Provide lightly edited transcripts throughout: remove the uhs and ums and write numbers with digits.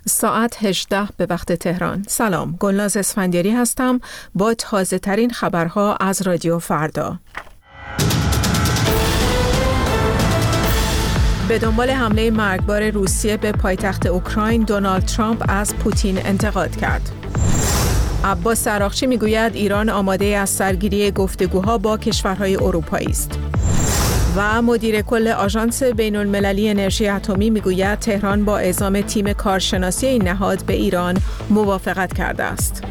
ساعت 18 به وقت تهران. سلام، گلناز اسفندیاری هستم با تازه ترین خبرها از رادیو فردا. به دنبال حمله مرگبار روسیه به پایتخت اوکراین، دونالد ترامپ از پوتین انتقاد کرد. عباس عراقچی میگوید ایران آماده از سرگیری گفتگوها با کشورهای اروپایی است. و مدیر کل آژانس بین‌المللی انرژی اتمی میگوید تهران با اعزام تیم کارشناسی این نهاد به ایران موافقت کرده است.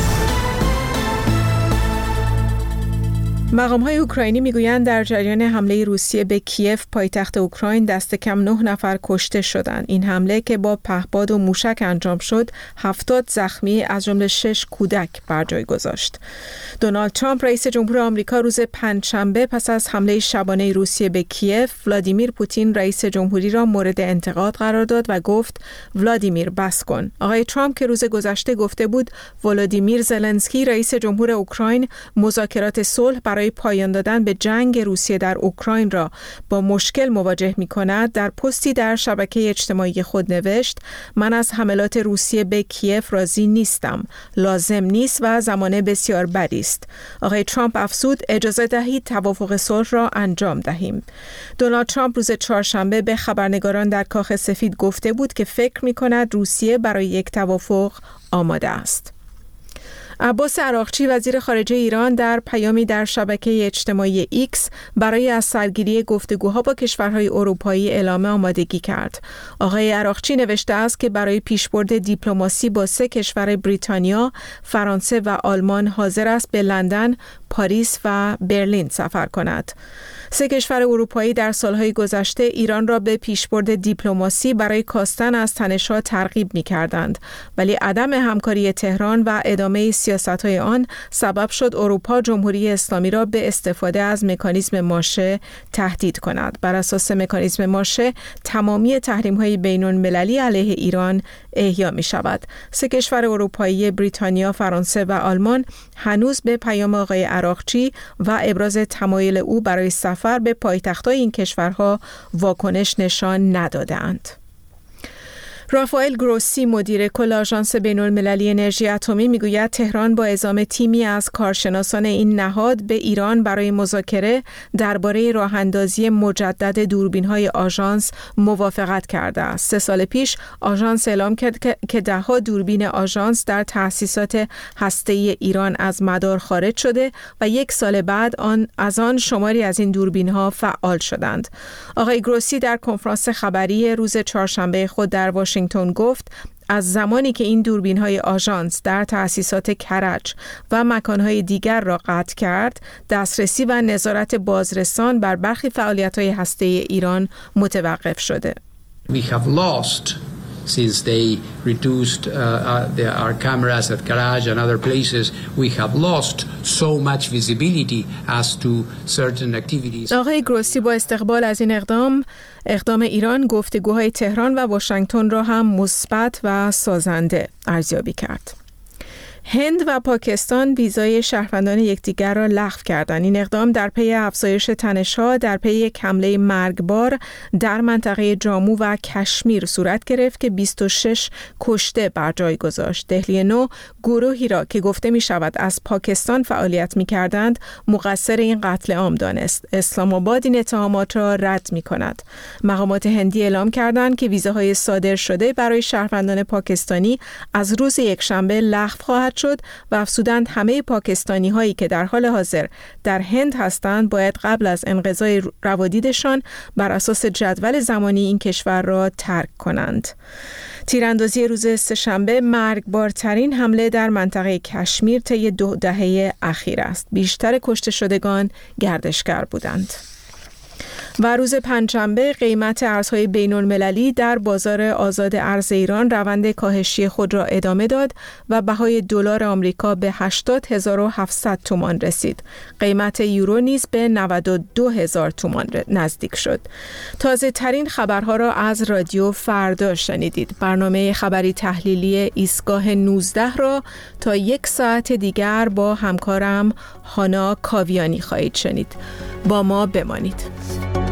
مقام‌های اوکراینی میگویند در جریان حمله روسیه به کیف پایتخت اوکراین دست کم 9 نفر کشته شدند. این حمله که با پهپاد و موشک انجام شد 70 زخمی از جمله 6 کودک بر جای گذاشت. دونالد ترامپ رئیس جمهور آمریکا روز پنجشنبه پس از حمله شبانه روسیه به کیف، ولادیمیر پوتین رئیس جمهوری را مورد انتقاد قرار داد و گفت ولادیمیر بس کن. آقای ترامپ که روز گذشته گفته بود ولادیمیر زلنسکی رئیس جمهور اوکراین مذاکرات صلح برای پایان دادن به جنگ روسیه در اوکراین را با مشکل مواجه می‌کند، در پستی در شبکه اجتماعی خود نوشت من از حملات روسیه به کیف راضی نیستم، لازم نیست و زمانه بسیار بدی است. آقای ترامپ افزود اجازه دهید توافق صلح را انجام دهیم. دونالد ترامپ روز چهارشنبه به خبرنگاران در کاخ سفید گفته بود که فکر می‌کند روسیه برای یک توافق آماده است. عباس عراقچی وزیر خارجه ایران در پیامی در شبکه اجتماعی ایکس برای از سرگیری گفتگوها با کشورهای اروپایی اعلام آمادگی کرد. آقای عراقچی نوشته است که برای پیشبرد دیپلماسی با 3 کشور بریتانیا، فرانسه و آلمان حاضر است به لندن، پاریس و برلین سفر کند. 3 کشور اروپایی در سالهای گذشته ایران را به پیشبرد دیپلماسی برای کاستن از تنش‌ها ترغیب می‌کردند، ولی عدم همکاری تهران و ادامه سیاست‌های آن سبب شد اروپا جمهوری اسلامی را به استفاده از مکانیزم ماشه تهدید کند. بر اساس مکانیزم ماشه تمامی تحریم‌های بین‌المللی علیه ایران احیا می‌شود. 3 کشور اروپایی بریتانیا، فرانسه و آلمان هنوز به پیام آقای عراقچی و ابراز تمایل او برای سفر به پایتخت‌های این کشورها واکنش نشان ندادند. رافائل گروسی مدیر کل آژانس بین‌المللی انرژی اتمی میگوید تهران با اعزام تیمی از کارشناسان این نهاد به ایران برای مذاکره درباره راه‌اندازی مجدد دوربین‌های آژانس موافقت کرده است. 3 سال پیش آژانس اعلام کرد که 10 دوربین آژانس در تأسیسات هسته‌ای ایران از مدار خارج شده و 1 سال بعد از آن شماری از این دوربین‌ها فعال شدند. آقای گروسی در کنفرانس خبری روز چهارشنبه خود در واشنگتن گفت از زمانی که این دوربین‌های آژانس در تأسیسات کرج و مکان‌های دیگر را قطع کرد، دسترسی و نظارت بازرسان بر برخی فعالیت‌های هسته‌ای ایران متوقف شده. We have lost since they reduced our cameras at Karaj and other places, we have lost so much visibility as to certain activities. آقای گروسی با استقبال از این اقدام ایران گفتگوهای تهران و واشنگتن را هم مثبت و سازنده ارزیابی کرد. هند و پاکستان ویزای شهروندان یکدیگر را لغو کردند. این اقدام در پی افزایش تنش‌ها در پی یک حمله مرگبار در منطقه جامو و کشمیر صورت گرفت که 26 کشته بر جای گذاشت. دهلی نو گروهی را که گفته می شود از پاکستان فعالیت می کردند مقصر این قتل عام دانست. اسلام آباد این اتهامات را رد می کند. مقامات هندی اعلام کردند که ویزاهای صادر شده برای شهروندان پاکستانی از روز یکشنبه لغو خواهد شد و افزودند همه پاکستانی هایی که در حال حاضر در هند هستند باید قبل از انقضای روادیدشان بر اساس جدول زمانی این کشور را ترک کنند. تیراندازی روز سه‌شنبه مرگبارترین حمله در منطقه کشمیر طی 2 دهه اخیر است. بیشتر کشته شدگان گردشگر بودند. و روز پنجشنبه قیمت ارزهای بین‌المللی در بازار آزاد ارز ایران روند کاهشی خود را ادامه داد و بهای دلار آمریکا به 80,700 تومان رسید. قیمت یورو نیز به 92,000 تومان نزدیک شد. تازه ترین خبرها را از رادیو فردا شنیدید. برنامه خبری تحلیلی ایستگاه 19 را تا 1 ساعت دیگر با همکارم هانا کاویانی خواهید شنید. با ما بمانید.